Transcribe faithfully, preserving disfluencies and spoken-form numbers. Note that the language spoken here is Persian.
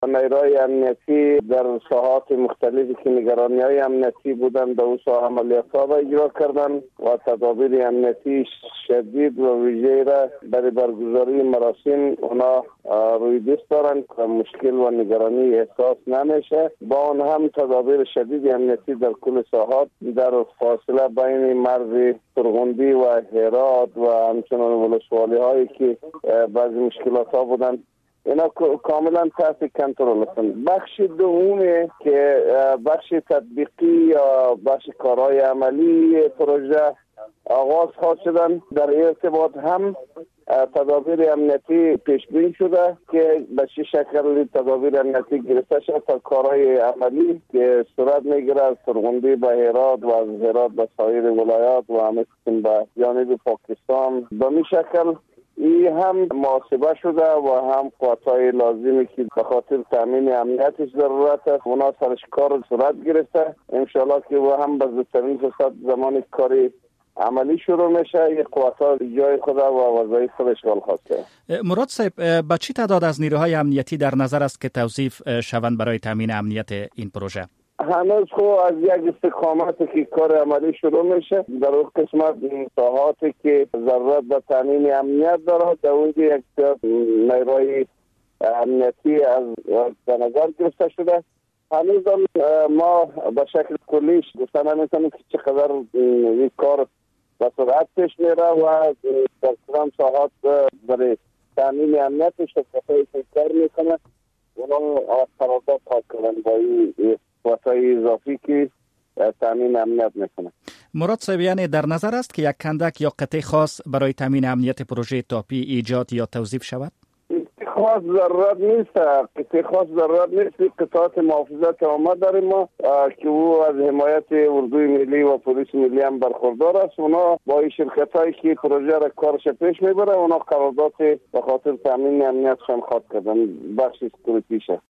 نیروهای امنیتی در ساحات مختلفی که نگرانی های امنیتی بودند در اون ساحه عملیات ها اجرا کردند و تدابیر امنیتی شدید و ویژه را برای برگزاری مراسم اونا روی دست دارند که مشکل و نگرانی احساس نمیشه. با آن هم تدابیر شدید امنیتی در کل ساحات در فاصله بین مرز فرغندی و هرات و همچنان ولسوالی هایی که بعضی مشکلات ها بودند اینا کاملا تحت کنترل هستند. بخش دومی که بخش تطبیقی یا بخش کارهای عملی پروژه آغاز خواهد شدن. در ارتباط هم تدابیر امنیتی پیش بینی شده که به چه شکل تدابیر امنیتی گرفته شد تا کارهای عملی که صورت میگیره از فرغندی به هرات و از هرات به سایر ولایات و همچنین به جانب پاکستان به می شکل ای هم محاسبه شده و هم قوت‌های لازمی که به خاطر تامین امنیتش ضرورت است اونا سرش کار صورت گرفته. انشالله که و هم به زودترین فرصت زمان کاری عملی شروع میشه. یک قوت‌ها جای خود و وظایف خود اشغال خواسته. مراد صاحب، با چی تعداد از نیروهای امنیتی در نظر است که توظیف شوند برای تامین امنیت این پروژه؟ هنوز خو از یک استقامتی که کار عملی شروع میشه در اون قسمت ساحاتی که ضرورت به تامین امنیت داره در اونجا یک نیروی امنیتی از به نظر گرفته شده. هنوز ما به شکل کلیش گفتن نمیتونیم که چقدر این کار به سرعت پیش میره و در کدام ساحات برای تامین امنیتش کسایی که کار میکنه اونا قرارداد خواهد کردن با این قوت‌های اضافی که تامین امنیت میکنه. مراد صاحب، یعنی در نظر است که یک کندک یا قطعه خاص برای تامین امنیت پروژه تاپی ایجاد یا توظیف شود؟ خاص ضرورت نیست، قطعه خاص ضرورت نیست. قطعات محافظت عامه داریم ما که او از حمایت اردوی ملی و پلیس ملی هم برخوردار است. اونا با این شرکت هایی که پروژه را کارش پیش میبره اونا قرارداد به خاطر تامین امنیت هم خواهد کردن بخش سکیوریتیشه.